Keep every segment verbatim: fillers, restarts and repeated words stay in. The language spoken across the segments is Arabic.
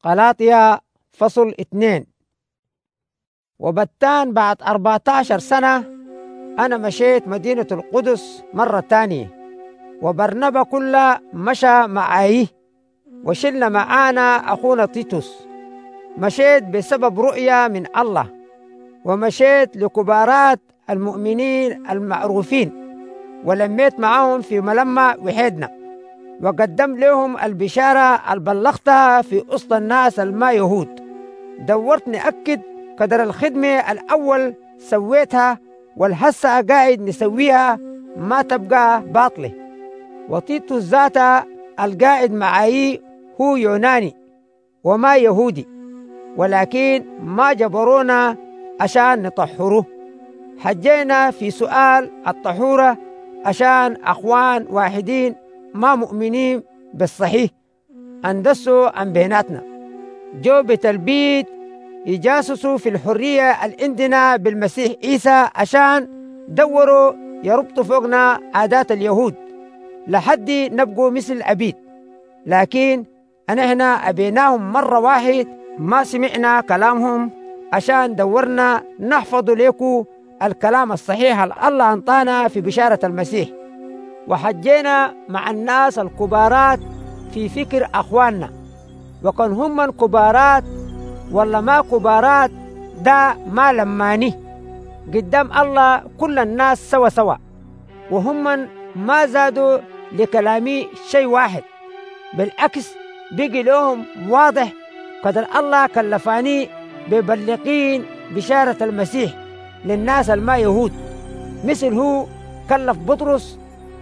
غلاطيا فصل اثنين. وبتان بعد أربعة عشر سنة أنا مشيت مدينة القدس مرة تانية، وبرنبا كله مشى معي، وشلنا معانا أخونا تيتوس. مشيت بسبب رؤية من الله، ومشيت لكبارات المؤمنين المعروفين، ولميت معهم في ملمع وحيدنا، وقدم لهم البشارة البلغتها في وسط الناس الما يهود. دورت نأكد قدر الخدمة الأول سويتها، والهسة قاعد نسويها ما تبقى باطلة. وتيتوس ذاته القاعد معي هو يوناني وما يهودي، ولكن ما جبرونا عشان نطهره. حجينا في سؤال الطهورة عشان أخوان واحدين ما مؤمنين بالصحيح اندسوا عن بيناتنا، جو بتلبيد يجاسسوا في الحرية اللي عندنا بالمسيح عيسى عشان دوروا يربطوا فوقنا عادات اليهود لحد نبقوا مثل عبيد. لكن أنا أبيناهم مرة واحد ما سمعنا كلامهم عشان دورنا نحفظ لكم الكلام الصحيح اللي الله أنطانا في بشارة المسيح. وحجينا مع الناس الكبارات في فكر أخواننا، وكان هم الكبارات ولا ما كبارات ده ما لماني قدام الله كل الناس سوا سوا، وهم ما زادوا لكلامي شيء واحد، بالعكس بقي لهم واضح قدر الله كلفاني ببلغين بشارة المسيح للناس الما يهود، مثل هو كلف بطرس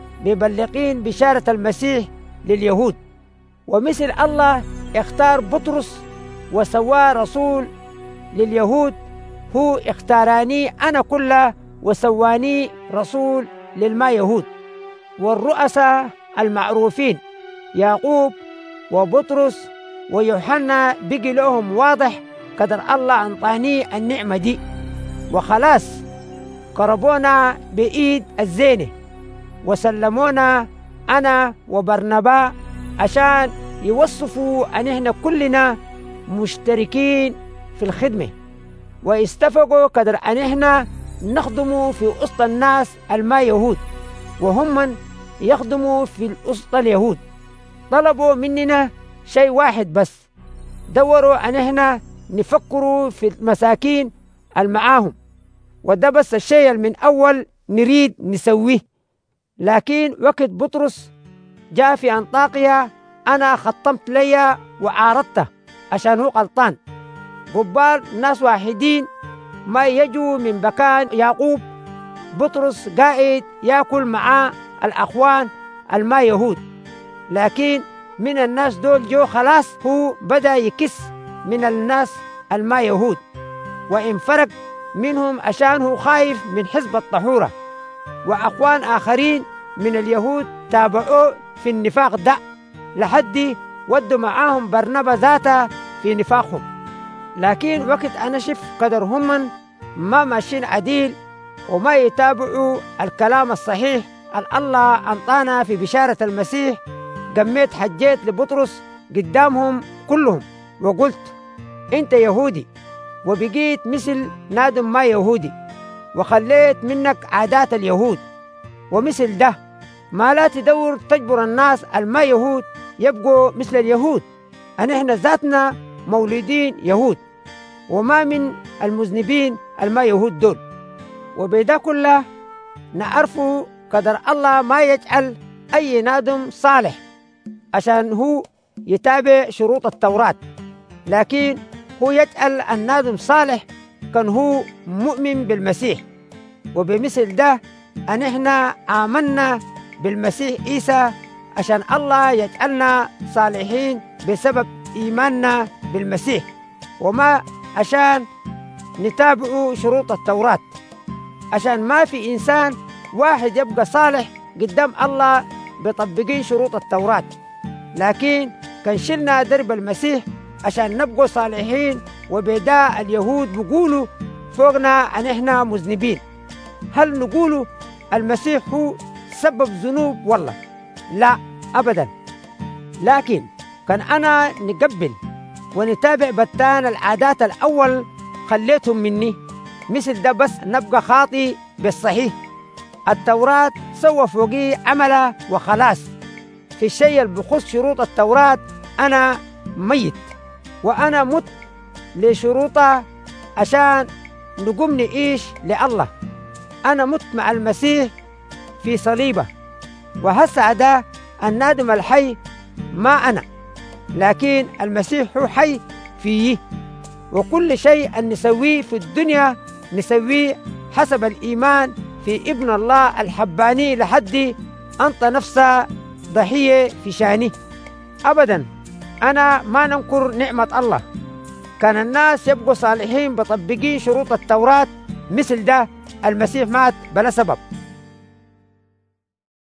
ببلغين بشارة المسيح لليهود، ومثل الله اختار بطرس وسواه رسول لليهود، هو اختاراني أنا كله وسواني رسول للما يهود. والرؤساء المعروفين يعقوب وبطرس ويوحنا بقي لهم واضح قدر الله أنطاني النعمة دي، وخلاص قربونا بإيد الزينة وسلمونا أنا وبرنبا عشان يوصفوا أن إحنا كلنا مشتركين في الخدمة، ويستفقوا قدر أن إحنا نخدموا في وسط الناس الما يهود وهم يخدموا في وسط اليهود. طلبوا مننا شيء واحد بس، دوروا أن إحنا نفكروا في المساكين المعاهم، وده بس الشيء من أول نريد نسويه. لكن وقت بطرس جاء في أنطاكيا أنا خطمت ليا وعارضته عشان هو غلطان. قبال ناس واحدين ما يجوا من مكان يعقوب، بطرس قاعد يأكل مع الأخوان الما يهود، لكن من الناس دول جو خلاص هو بدأ يكس من الناس الما يهود، وانفرق منهم عشان هو خايف من حزب الطهورة. وأخوان آخرين من اليهود تابعوه في النفاق ده لحد ودوا معاهم برنبا ذاته في نفاقهم. لكن وقت أنا شف قدر هم ما ماشيين عديل وما يتابعوا الكلام الصحيح الله أنطانا في بشارة المسيح، قميت حجيت لبطرس قدامهم كلهم وقلت أنت يهودي وبقيت مثل نادم ما يهودي، وخليت منك عادات اليهود، ومثل ده ما لا تدور تجبر الناس الما يهود يبقوا مثل اليهود. أن إحنا ذاتنا مولودين يهود وما من المذنبين الما يهود دول. وبدا كله نعرفوا قدر الله ما يجعل أي نادم صالح عشان هو يتابع شروط التوراة، لكن هو يجعل النادم صالح كان هو مؤمن بالمسيح. وبمثل ده أن إحنا آمنا بالمسيح عيسى عشان الله يجعلنا صالحين بسبب إيماننا بالمسيح، وما عشان نتابع شروط التوراة، عشان ما في إنسان واحد يبقى صالح قدام الله بطبقين شروط التوراة، لكن كان شلنا درب المسيح عشان نبقوا صالحين. وبداء اليهود بيقولوا فوقنا أن إحنا مذنبين. هل نقولوا المسيح هو سبب ذنوب؟ والله لا أبدا. لكن كان أنا نقبل ونتابع بتان العادات الأول خليتهم مني، مثل ده بس نبقى خاطي بالصحيح. التوراة سوى فوقي عملها وخلاص. في الشيء اللي بخص شروط التوراة أنا ميت، وأنا مت لشروطها عشان نقوم نعيش لله. أنا مت مع المسيح في صليبه، وهسه ده النادم الحي ما أنا، لكن المسيح هو حي فيه. وكل شيء أن نسويه في الدنيا نسويه حسب الإيمان في ابن الله الحباني لحد أنت نفسه ضحية في شانه. أبدا أنا ما ننكر نعمة الله. كان الناس يبقوا صالحين بطبقين شروط التوراة، مثل ده المسيح مات بلا سبب.